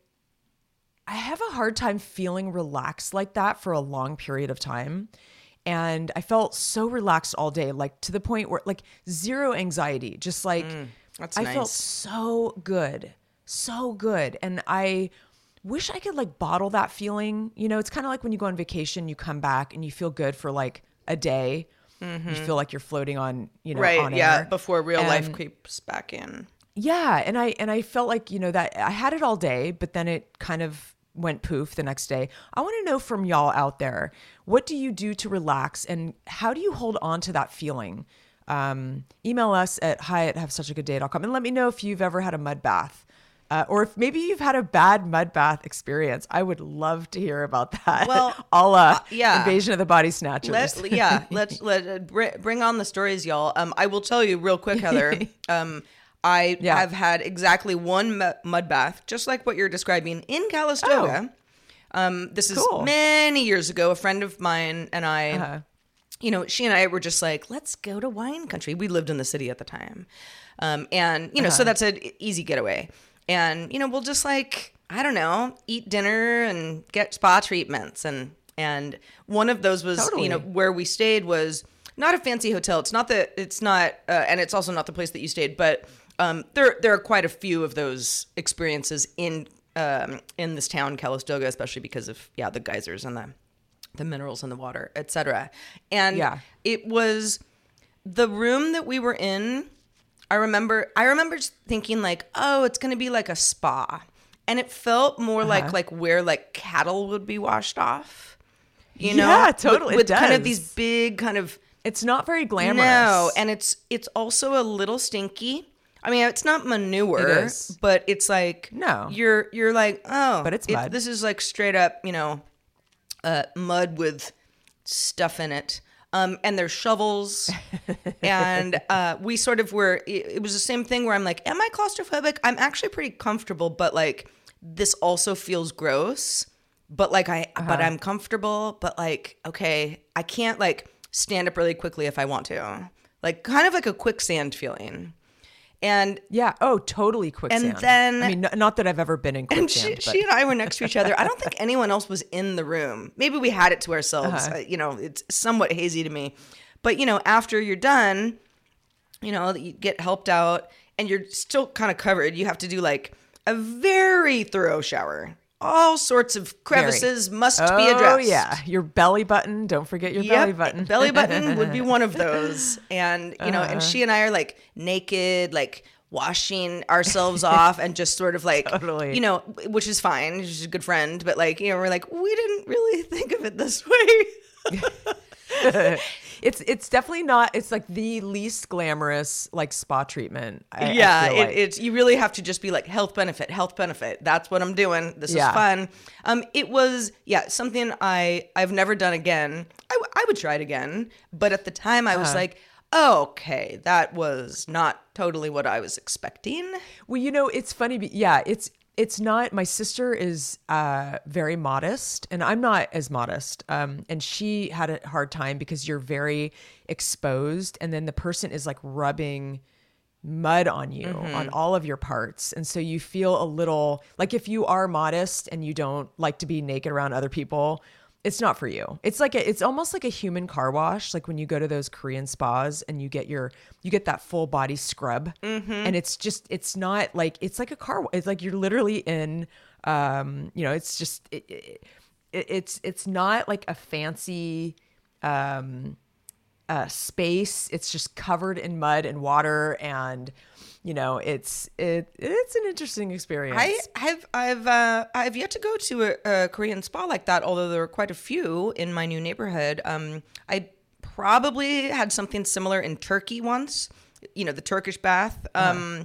I have a hard time feeling relaxed like that for a long period of time. And I felt so relaxed all day, like to the point where like zero anxiety, just like, Mm, that's I nice. felt so good, so good. And I wish I could like bottle that feeling. You know, it's kind of like when you go on vacation, you come back and you feel good for like a day. Mm-hmm. You feel like you're floating on, you know, right. on Yeah. air. Before real And- life creeps back in. Yeah. And I, and I felt like, you know, that I had it all day, but then it kind of went poof the next day. I want to know from y'all out there, what do you do to relax and how do you hold on to that feeling? Um, email us at hi at have such a good day dot com and let me know if you've ever had a mud bath. Uh, or if maybe you've had a bad mud bath experience. I would love to hear about that. Well, a la uh, yeah. Invasion of the Body Snatchers. Let, yeah, let's let uh, br- bring on the stories, y'all. Um, I will tell you real quick, Heather. um, I Yeah. have had exactly one mu- mud bath, just like what you're describing, in Calistoga. Um, this is Cool. many years ago. A friend of mine and I, Uh-huh. you know, she and I were just like, let's go to wine country. We lived in the city at the time, um, and you know, so that's an easy getaway. And, you know, we'll just like, I don't know, eat dinner and get spa treatments. And and one of those was, Totally. you know, where we stayed was not a fancy hotel. It's not that it's not, uh, and it's also not the place that you stayed, but um, there there are quite a few of those experiences in um, in this town, Calistoga, especially because of, yeah, the geysers and the, the minerals in the water, et cetera. And Yeah. it was the room that we were in. I remember I remember just thinking like, oh, it's going to be like a spa. And it felt more Uh-huh. like like where like cattle would be washed off. You know? Yeah, totally, With, it with kind of does. these big kind of It's not very glamorous. No, and it's it's also a little stinky. I mean, it's not manure, It is. but it's like No. You're you're like, oh, But it's it- mud. This is like straight up, you know, uh, mud with stuff in it. Um, and there's shovels, and uh, we sort of were. It, it was the same thing where I'm like, am I claustrophobic? I'm actually pretty comfortable, but like this also feels gross. But like I, Uh-huh. but I'm comfortable. But like, okay, I can't like stand up really quickly if I want to. Like kind of like a quicksand feeling. And Yeah. Oh, totally quicksand. then- I mean, n- not that I've ever been in And quicksand. she, but she and I were next to each other. I don't think anyone else was in the room. Maybe we had it to ourselves. Uh-huh. Uh, you know, it's somewhat hazy to me. But, you know, after you're done, you know, you get helped out and you're still kind of covered. You have to do like a very thorough shower. All sorts of crevices must be addressed. Oh yeah, your belly button. Don't forget your belly Yep, button. belly button would be one of those. And, you know, Uh-huh. and she and I are like naked, like washing ourselves off and just sort of like, Totally. you know, which is fine. She's a good friend. But like, you know, we're like, we didn't really think of it this way. It's it's definitely not. It's like the least glamorous like spa treatment. I, I yeah, feel it, like. it's you really have to just be like health benefit, health benefit. That's what I'm doing. This Yeah. is fun. Um, it was yeah something I I've never done again. I, w- I would try it again, but at the time I was Uh-huh. like, oh, okay, that was not totally what I was expecting. Well, you know, it's funny. But yeah, it's it's not. My sister is uh, very modest, and I'm not as modest. Um, and she had a hard time because you're very exposed, and then the person is like rubbing mud on you Mm-hmm. on all of your parts, and so you feel a little like if you are modest and you don't like to be naked around other people. It's not for you. It's like a, it's almost like a human car wash. Like when you go to those Korean spas and you get your, you get that full body scrub, and it's just, it's not like, it's like a car. It's like you're literally in, um, you know, it's just, it, it, it's, it's not like a fancy, um, uh, space. It's just covered in mud and water, and you know, it's it it's an interesting experience. I have I've uh, I've yet to go to a, a Korean spa like that, although there are quite a few in my new neighborhood. Um, I probably had something similar in Turkey once. you know, the Turkish bath um,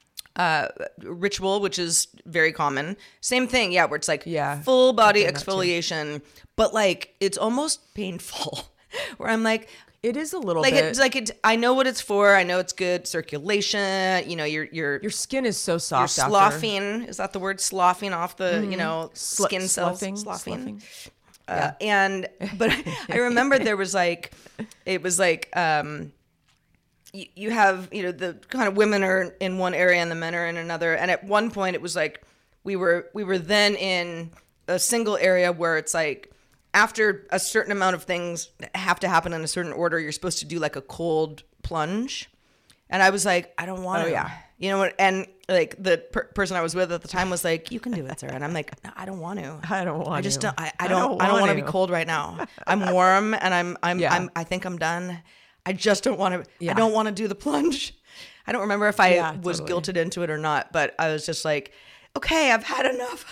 uh, ritual, which is very common. Same thing, yeah, where it's like Yeah, full body I've done that too. exfoliation, but like it's almost painful. Where I'm like, It is a little like bit. it's like it. I know what it's for. I know it's good circulation. You know, you're you're Your skin is so you're soft after. sloughing. Is that the word? Sloughing off the you know Sl- skin cells. sloughing, Sloughing. sloughing. Uh, and but I remember there was like it was like um you, you have you know the kind of women are in one area and the men are in another, and at one point it was like we were we were then in a single area where it's like after a certain amount of things have to happen in a certain order, you're supposed to do like a cold plunge, and I was like, I don't want Oh, to. yeah. You know what? And like the per- person I was with at the time was like, "You can do it, Sarah." And I'm like, no, "I don't want to. I don't want I just to. don't. I, I don't. I don't, want to be cold right now. I'm warm, and I'm. I'm. Yeah. I'm. I think I'm done. I just don't want to. Yeah. I don't want to do the plunge. I don't remember if I Yeah, was totally. guilted into it or not, but I was just like, okay, I've had enough.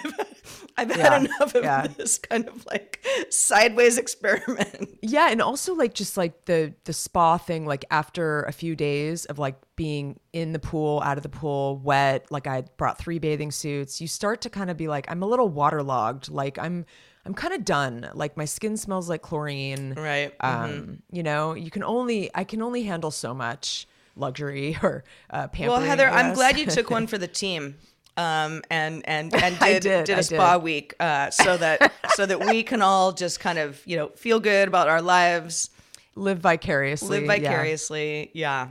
I've had Yeah. enough of Yeah. this kind of like sideways experiment. Yeah, and also like just like the the spa thing, like after a few days of like being in the pool, out of the pool, wet, like I brought three bathing suits, you start to kind of be like, I'm a little waterlogged. Like I'm I'm kind of done. Like my skin smells like chlorine. Right. Um, you know, you can only I can only handle so much luxury or uh pampering. Well, Heather, I I'm guess. glad you took one for the team. Um, and and and I did, did, did I a spa did. week uh, so that so that we can all just kind of you know feel good about our lives, Live vicariously. live yeah. vicariously. Yeah.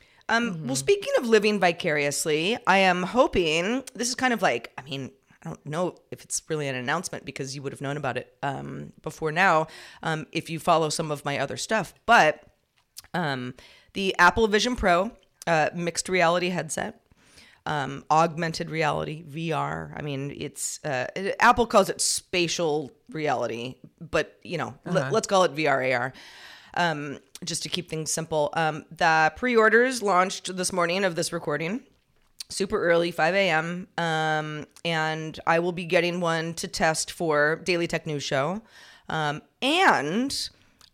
Um, Well, speaking of living vicariously, I am hoping this is kind of like I mean I don't know if it's really an announcement because you would have known about it um, before now um, if you follow some of my other stuff, but um, the Apple Vision Pro uh, mixed reality headset. Um, augmented reality, V R. I mean, it's uh, it, Apple calls it spatial reality, but you know, let, let's call it V R A R, um, just to keep things simple. Um, the pre-orders launched this morning of this recording, super early, five a.m. Um, and I will be getting one to test for Daily Tech News Show, um, and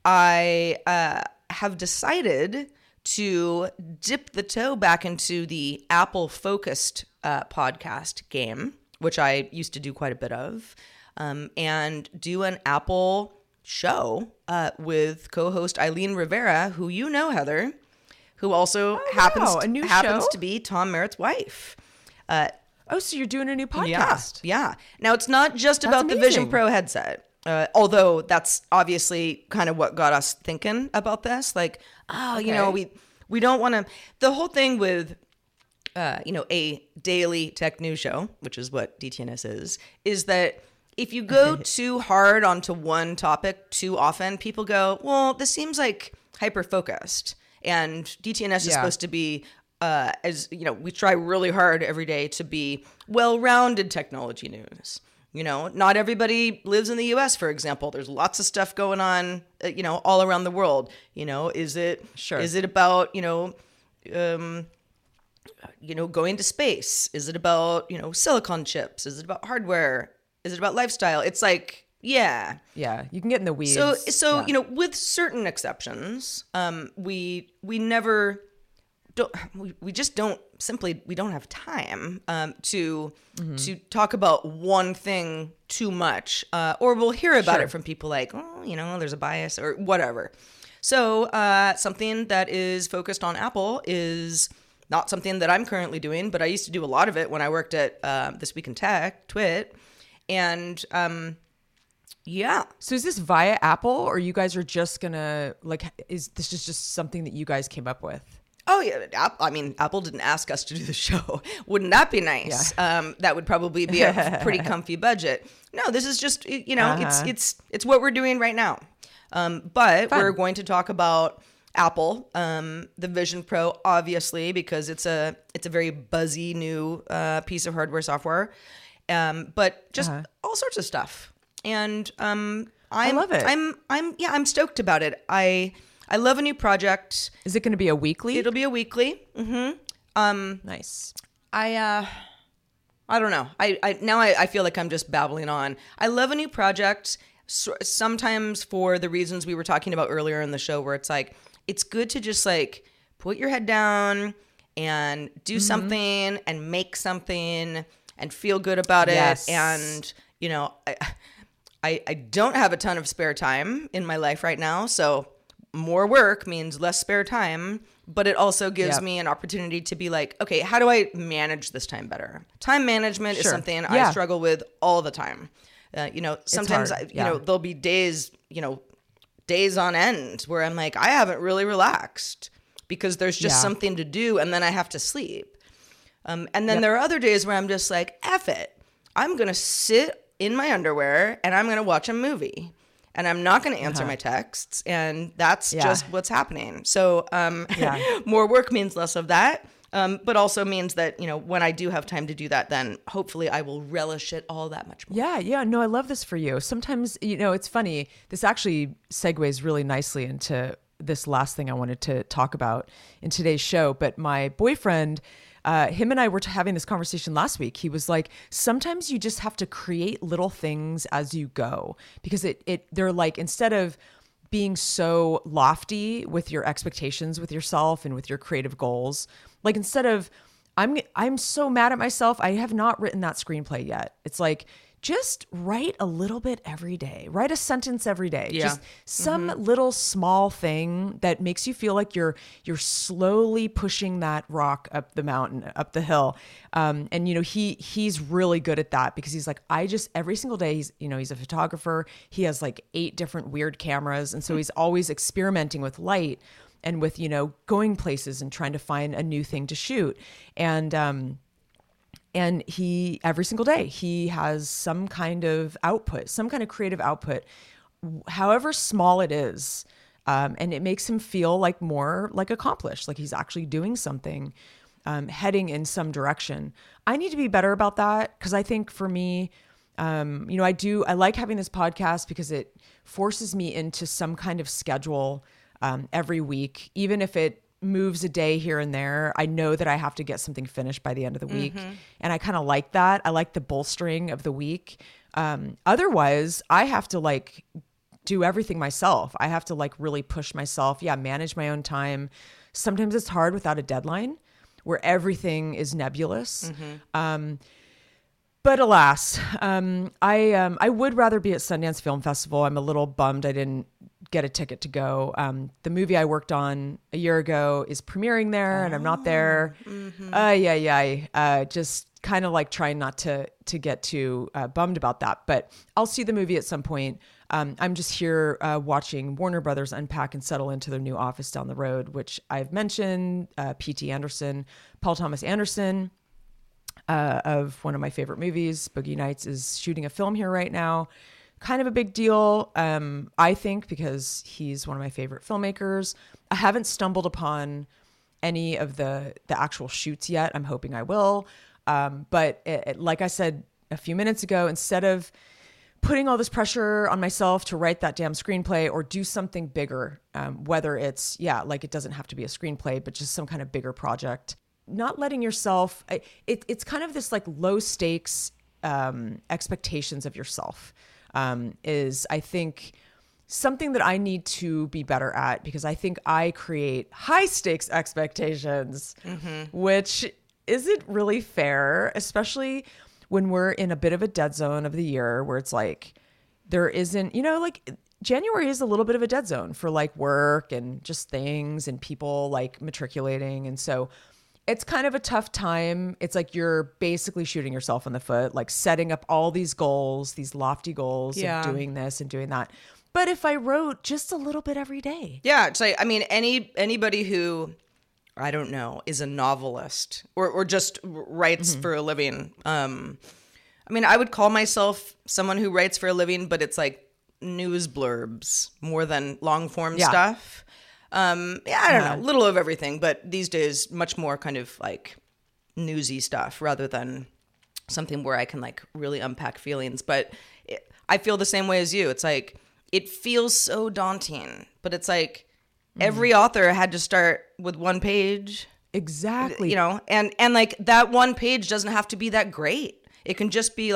I uh, have decided to dip the toe back into the Apple focused uh, podcast game, which I used to do quite a bit of, um, and do an Apple show uh, with co-host Eileen Rivera, who you know, Heather, who also Oh, happens wow, a new happens show? to be Tom Merritt's wife. Uh, Oh, so you're doing a new podcast? yeah, yeah. Now it's not just That's about the Vision amazing. Pro headset. Uh, although that's obviously kind of what got us thinking about this. Like, oh, you know, Okay. we we don't want to. The whole thing with, uh, you know, a daily tech news show, which is what D T N S is, is that if you go too hard onto one topic too often, people go, well, this seems like hyper focused, and D T N S is Yeah. supposed to be. Uh, as you know, we try really hard every day to be well-rounded technology news. You know, not everybody lives in the U S, for example. There's lots of stuff going on, uh, you know, all around the world. You know, is it Sure. is it about, you know, um, you know, going to space? Is it about, you know, silicon chips? Is it about hardware? Is it about lifestyle? It's like, yeah. Yeah, you can get in the weeds. So, so Yeah. you know, with certain exceptions, um, we we never don't we, we just don't simply we don't have time um, to Mm-hmm. to talk about one thing too much, uh, or we'll hear about Sure. it from people like, oh, you know, there's a bias or whatever. So uh, something that is focused on Apple is not something that I'm currently doing, but I used to do a lot of it when I worked at uh, This Week in Tech, Twit, and um, yeah. So is this via Apple, or you guys are just gonna like? Is this just just something that you guys came up with? Oh yeah, App- I mean, Apple didn't ask us to do the show. Wouldn't that be nice? Um, that would probably be a pretty comfy budget. No, this is just you know, it's Uh-huh. it's it's what we're doing right now. Um, but Fun. we're going to talk about Apple, um, the Vision Pro, obviously, because it's a it's a very buzzy new uh, piece of hardware software. Um, but just Uh-huh. all sorts of stuff, and um, I'm, love it. I'm I'm yeah, I'm stoked about it. I I love a new project. Is it going to be a weekly? It'll be a weekly. Mm-hmm. Um, nice. I uh, I don't know. I, I now I, I feel like I'm just babbling on. I love a new project. So, sometimes for the reasons we were talking about earlier in the show, where it's like it's good to just like put your head down and do mm-hmm. something and make something and feel good about yes. it. And, you know, I, I, I don't have a ton of spare time in my life right now. So more work means less spare time, but it also gives yep. me an opportunity to be like, okay, how do I manage this time better? Time management sure. is something yeah. I struggle with all the time. Uh, you know, sometimes, I, you yeah. know, there'll be days, you know, days on end where I'm like, I haven't really relaxed because there's just yeah. something to do and then I have to sleep. Um, and then yep. there are other days where I'm just like, F it. I'm going to sit in my underwear and I'm going to watch a movie. And I'm not going to answer uh-huh. my texts. And that's yeah. just what's happening. So um, yeah. more work means less of that. Um, but also means that, you know, when I do have time to do that, then hopefully I will relish it all that much more. Yeah, yeah. No, I love this for you. Sometimes, you know, it's funny. This actually segues really nicely into this last thing I wanted to talk about in today's show. But my boyfriend, uh, him and I were having this conversation last week. He was like, sometimes you just have to create little things as you go, because it, it they're like, instead of being so lofty with your expectations with yourself and with your creative goals, like instead of, I'm I'm so mad at myself, I have not written that screenplay yet. It's like, just write a little bit every day. Write a sentence every day. Yeah. Just some mm-hmm. little small thing that makes you feel like you're you're slowly pushing that rock up the mountain, up the hill. Um, and you know, he he's really good at that, because he's like, I just every single day, he's you know he's a photographer. He has like eight different weird cameras, and so he's always experimenting with light and with you know going places and trying to find a new thing to shoot. And um, And he, every single day, he has some kind of output, some kind of creative output, however small it is. Um, and it makes him feel like more like accomplished, like he's actually doing something, um, heading in some direction. I need to be better about that, because I think for me, um, you know, I do, I like having this podcast because it forces me into some kind of schedule um, every week, even if it moves a day here and there. I know that I have to get something finished by the end of the week. Mm-hmm. And I kind of like that. I like the bolstering of the week. Um, otherwise, I have to like do everything myself. I have to like really push myself. Yeah, manage my own time. Sometimes it's hard without a deadline where everything is nebulous. Mm-hmm. Um, but alas, um, I um, I would rather be at Sundance Film Festival. I'm a little bummed I didn't get a ticket to go. Um, the movie I worked on a year ago is premiering there, oh, and I'm not there. Mm-hmm. Uh, yeah, yeah. Uh, just kind of like trying not to to get too uh, bummed about that. But I'll see the movie at some point. Um, I'm just here uh, watching Warner Brothers unpack and settle into their new office down the road, which I've mentioned. Uh, P T Anderson, Paul Thomas Anderson, uh, of one of my favorite movies, Boogie Nights, is shooting a film here right now. Kind of a big deal, um, I think, because he's one of my favorite filmmakers. I haven't stumbled upon any of the the actual shoots yet. I'm hoping I will. Um, but it, it, like I said a few minutes ago, instead of putting all this pressure on myself to write that damn screenplay or do something bigger, um, whether it's, yeah, like it doesn't have to be a screenplay, but just some kind of bigger project, not letting yourself, it, it's kind of this like low stakes um, expectations of yourself. Um, is, I think, something that I need to be better at, because I think I create high stakes expectations, mm-hmm. which isn't really fair, especially when we're in a bit of a dead zone of the year where it's like, there isn't, you know, like January is a little bit of a dead zone for like work and just things and people like matriculating. And so it's kind of a tough time. It's like you're basically shooting yourself in the foot, like setting up all these goals, these lofty goals yeah. of doing this and doing that. But if I wrote just a little bit every day. Yeah. It's like, I mean, any anybody who, I don't know, is a novelist or, or just writes mm-hmm. for a living. Um, I mean, I would call myself someone who writes for a living, but it's like news blurbs more than long form yeah. stuff. Um, yeah, I don't know, a little of everything, but these days much more kind of like newsy stuff rather than something where I can like really unpack feelings. But it, I feel the same way as you. It's like, it feels so daunting, but it's like mm. every author had to start with one page. Exactly. You know, and, and like that one page doesn't have to be that great. It can just be like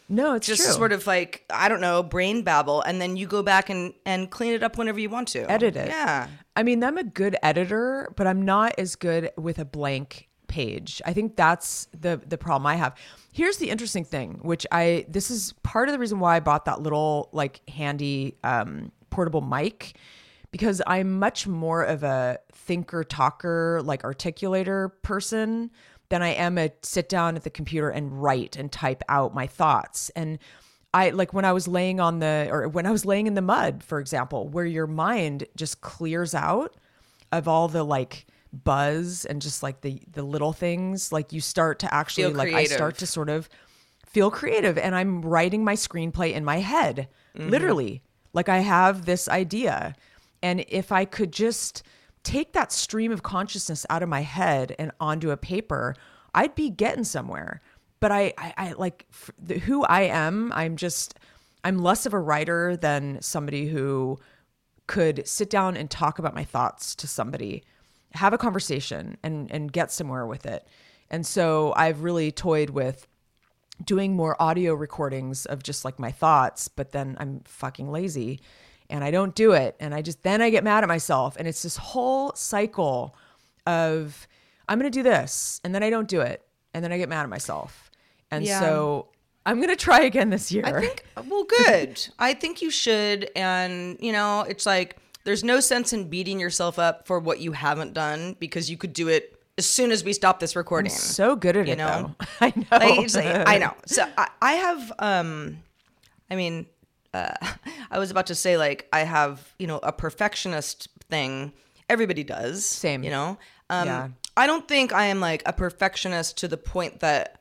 No, it's just true. sort of like, I don't know, brain babble, and then you go back and, and clean it up whenever you want to. Edit it. Yeah. I mean, I'm a good editor, but I'm not as good with a blank page. I think that's the the problem I have. Here's the interesting thing, which I this is part of the reason why I bought that little like handy um, portable mic, because I'm much more of a thinker, talker, like articulator person than I am a sit down at the computer and write and type out my thoughts. And I like when I was laying on the, or when I was laying in the mud, for example, where your mind just clears out of all the like buzz and just like the, the little things, like you start to actually Feel like, creative. I start to sort of feel creative, and I'm writing my screenplay in my head, Mm-hmm. literally. Like I have this idea. And if I could just take that stream of consciousness out of my head and onto a paper, I'd be getting somewhere. But I, I, I like f- the, who I am. I'm just, I'm less of a writer than somebody who could sit down and talk about my thoughts to somebody, have a conversation and, and get somewhere with it. And so I've really toyed with doing more audio recordings of just like my thoughts, but then I'm fucking lazy and I don't do it. And I just, then I get mad at myself. And it's this whole cycle of I'm going to do this and then I don't do it. And then I get mad at myself. And Yeah. so I'm going to try again this year. I think, well, good. I think you should. And, you know, it's like, there's no sense in beating yourself up for what you haven't done, because you could do it as soon as we stop this recording. I'm so good at you it, know? though. I know. Like, it's like- I know. So I, I have, um, I mean, uh, I was about to say, like, I have, you know, a perfectionist thing. Everybody does. Same. You know? Um, Yeah. I don't think I am like a perfectionist to the point that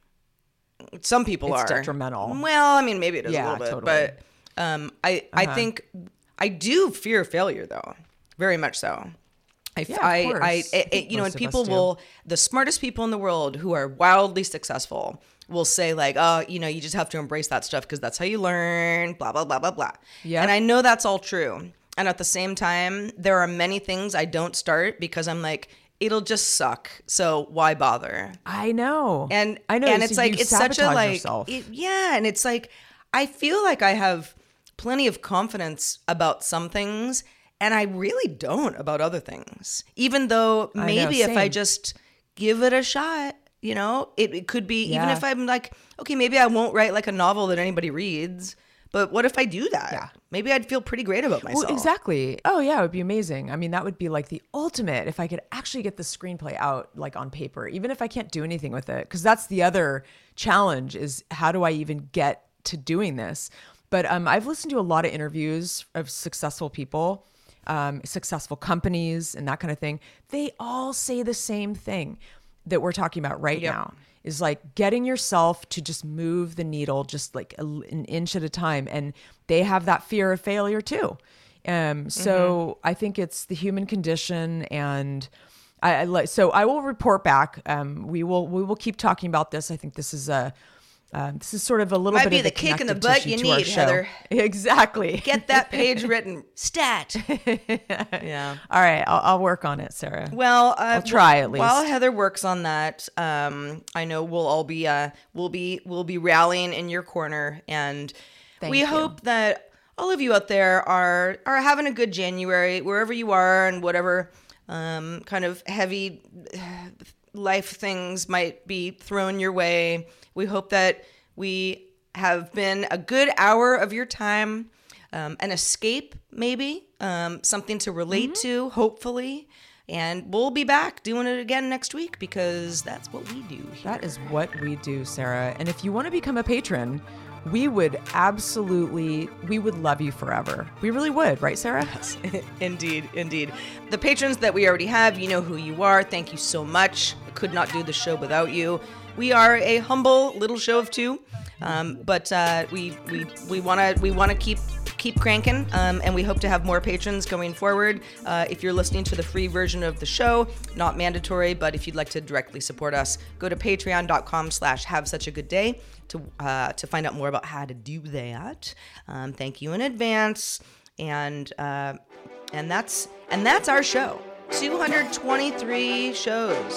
some people It's are. detrimental. Well, I mean, maybe it is Yeah, a little bit, totally. but um, I I Uh-huh. think I do fear failure, though, very much so. I, Yeah, of I, course. I, I it, think it- you know, most and of us people do. will, the smartest people in the world who are wildly successful will say like, oh, you know, you just have to embrace that stuff because that's how you learn, blah, blah, blah, blah, blah. Yep. And I know that's all true. And at the same time, there are many things I don't start because I'm like, it'll just suck. So why bother? I know. And I know. and so it's like you it's such a sabotage like yourself. it- yeah, and it's like I feel like I have plenty of confidence about some things, and I really don't about other things. Even though I know, maybe if I same. just give it a shot, you know, it, it could be. Even Yeah. if I'm like, okay, maybe I won't write like a novel that anybody reads, but what if I do that? Yeah. Maybe I'd feel pretty great about myself. Well, exactly. Oh yeah, it would be amazing. I mean, that would be like the ultimate if I could actually get the screenplay out like on paper, even if I can't do anything with it. Because that's the other challenge is how do I even get to doing this? But um, I've listened to a lot of interviews of successful people, um, successful companies, and that kind of thing. They all say the same thing that we're talking about right Yep. now. Is like getting yourself to just move the needle just like a, an inch at a time. And they have that fear of failure too. Um, so Mm-hmm. I think it's the human condition. And I, I like, so I will report back. Um, we will, we will keep talking about this. I think this is a, um, this is sort of a little Might bit be of the a kick in the connective butt tissue you to our need, show. Heather. Exactly. Get that page written. Stat. Yeah. All right. I'll, I'll work on it, Sarah. Well, uh, I'll try at While least. Heather works on that, um, I know we'll all be uh, we'll be we'll be rallying in your corner, and Thank we you. hope that all of you out there are are having a good January wherever you are, and whatever um, kind of heavy uh, life things might be thrown your way. We hope that we have been a good hour of your time. Um, an escape, maybe, um, something to relate to, hopefully. And we'll be back doing it again next week because that's what we do here. That is what we do, Sarah. And if you want to become a patron, we would absolutely, we would love you forever. We really would, right, Sarah? Yes, indeed, indeed. The patrons that we already have, you know who you are. Thank you so much. I could not do the show without you. We are a humble little show of two, um, but uh, we we we want to we want to keep keep cranking, um, and we hope to have more patrons going forward. Uh, if you're listening to the free version of the show, not mandatory, but if you'd like to directly support us, go to patreon.com slash have such a good day to uh, to find out more about how to do that. Um, thank you in advance, and uh, and that's and that's our show. two hundred twenty-three shows.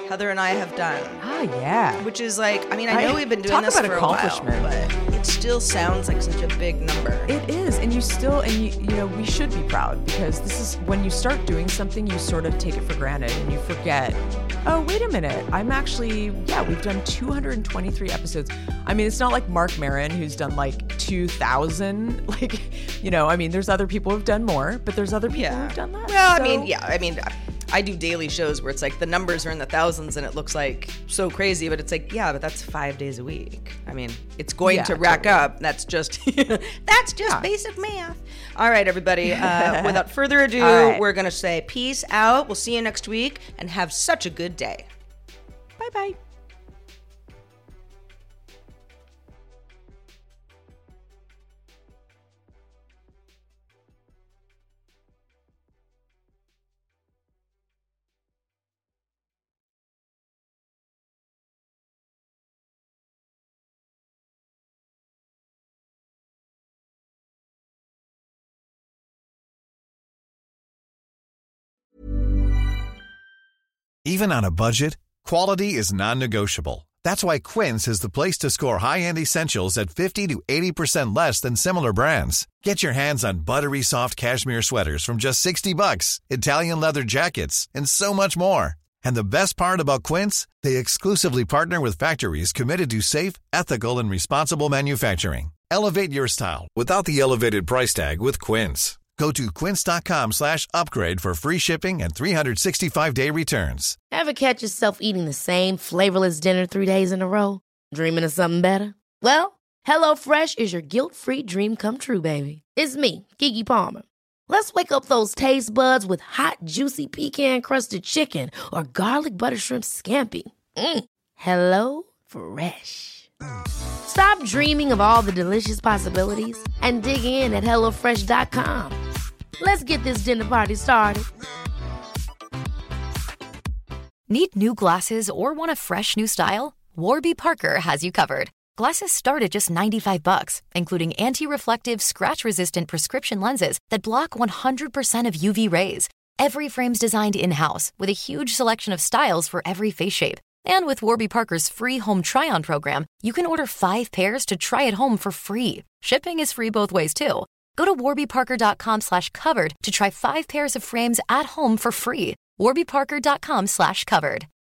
Heather and I have done. Ah, yeah. Which is like, I mean, I know I- we've been doing talk this about for a while, accomplishment. but it still sounds like such a big number. It is, and you still, and you, you know, we should be proud because this is when you start doing something, you sort of take it for granted and you forget. Oh, wait a minute! I'm actually, yeah, we've done two hundred twenty-three episodes. I mean, it's not like Mark Maron who's done like two thousand. Like, you know, I mean, there's other people who've done more, but there's other people Yeah. who've done less. Well, I So- mean, yeah, I mean, I do daily shows where it's like the numbers are in the thousands and it looks like so crazy, but it's like, yeah, but that's five days a week. I mean, it's going Yeah, to rack totally. up. That's just, that's just Yeah. basic math. All right, everybody. Uh, without further ado, All right. we're going to say peace out. We'll see you next week and have such a good day. Bye bye. Even on a budget, quality is non-negotiable. That's why Quince is the place to score high-end essentials at fifty to eighty percent less than similar brands. Get your hands on buttery soft cashmere sweaters from just sixty bucks, Italian leather jackets, and so much more. And the best part about Quince, they exclusively partner with factories committed to safe, ethical, and responsible manufacturing. Elevate your style without the elevated price tag with Quince. Go to quince.com slash upgrade for free shipping and three sixty-five day returns. Ever catch yourself eating the same flavorless dinner three days in a row? Dreaming of something better? Well, HelloFresh is your guilt-free dream come true, baby. It's me, Keke Palmer. Let's wake up those taste buds with hot, juicy pecan-crusted chicken or garlic butter shrimp scampi. Mm. Hello Fresh. Stop dreaming of all the delicious possibilities and dig in at hello fresh dot com. Let's get this dinner party started. Need new glasses or want a fresh new style? Warby Parker has you covered. Glasses start at just ninety-five bucks, including anti-reflective, scratch-resistant prescription lenses that block one hundred percent of U V rays. Every frame's designed in-house with a huge selection of styles for every face shape. And with Warby Parker's free home try-on program, you can order five pairs to try at home for free. Shipping is free both ways, too. Go to warbyparker.com slash covered to try five pairs of frames at home for free. warbyparker.com slash covered.